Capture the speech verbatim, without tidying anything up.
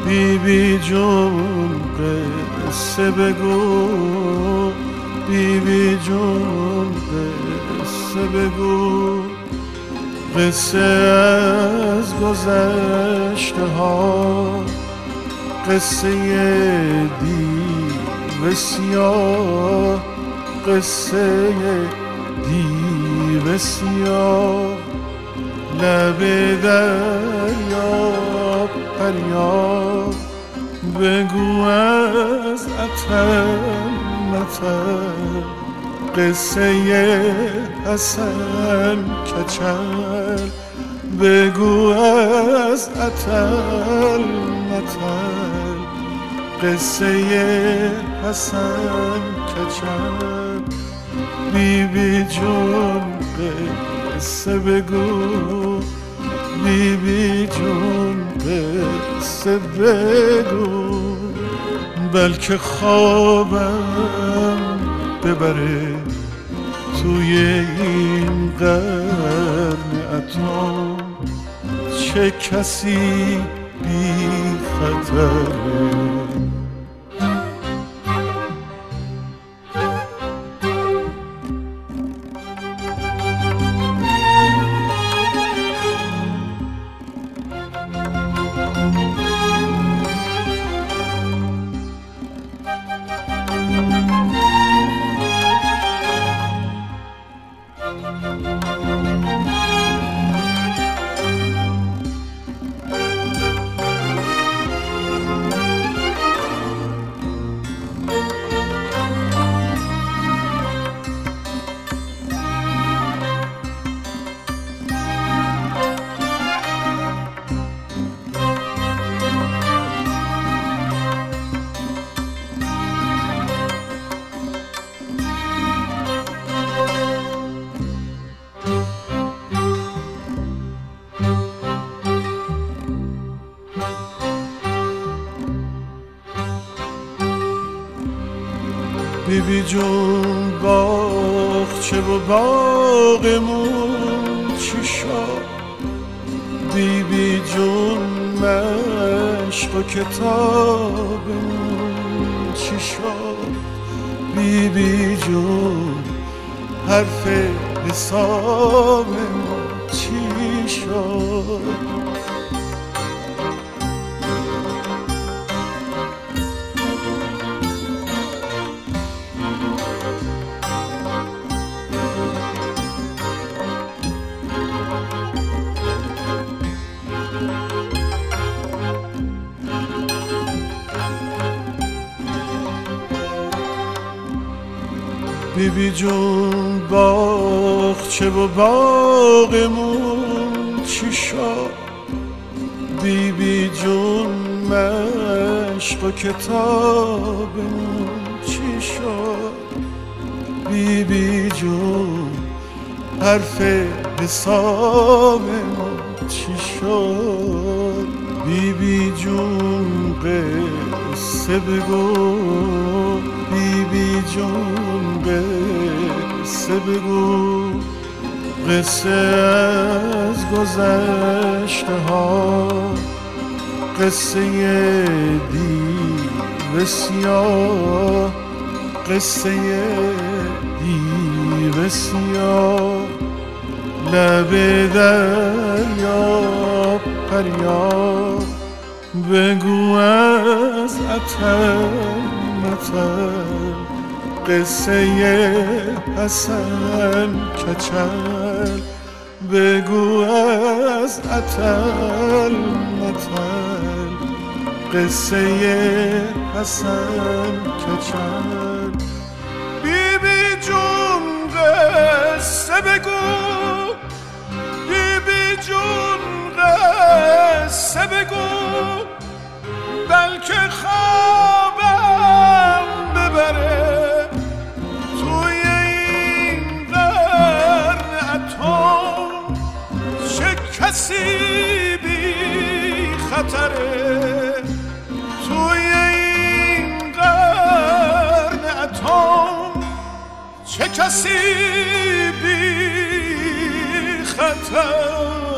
بی بی جون قصه بگو، بی بی جون قصه بگو، قصه از گذشته ها، قصه دیو سیاه، قصه دیو سیاه. لب دریا فریاد بگو از عطر مطر، قصه حسن کچل بگو از عطر مطر، قصه حسن کچل. بی بی جون قصه بگو، بی بی جون قصه بگو، بلکه خوابم ببره توی این قرن اتم، چه کسی بی خطره. بی بی جون باغچه و باغمون چی شد، بی بی جون مشق و کتابمون چی شد، بی بی جون حرف حسابمون چی شد. بی بی جون باغچه و باغمون چی شد، بی بی جون مشق و کتابمون چی شد، بی بی جون حرف حسابمون چی شد. بی بی جون قصه بگو، بی بی جون قصه بگو، قصه از گذشته ها، قصه دیو سیاه، قصه دیو سیاه. لب دریا فریاد بگو از عطر مطر، قصه حسن کچل بگو از عطر مطر، قصه حسن کچل. بی بی جون قصه بگو، بی بی جون قصه بگو، بلکه خوابم ببره توی این قرن اتم، چه کسی بی خطره توی این قرن اتم، چه کسی بی خطر.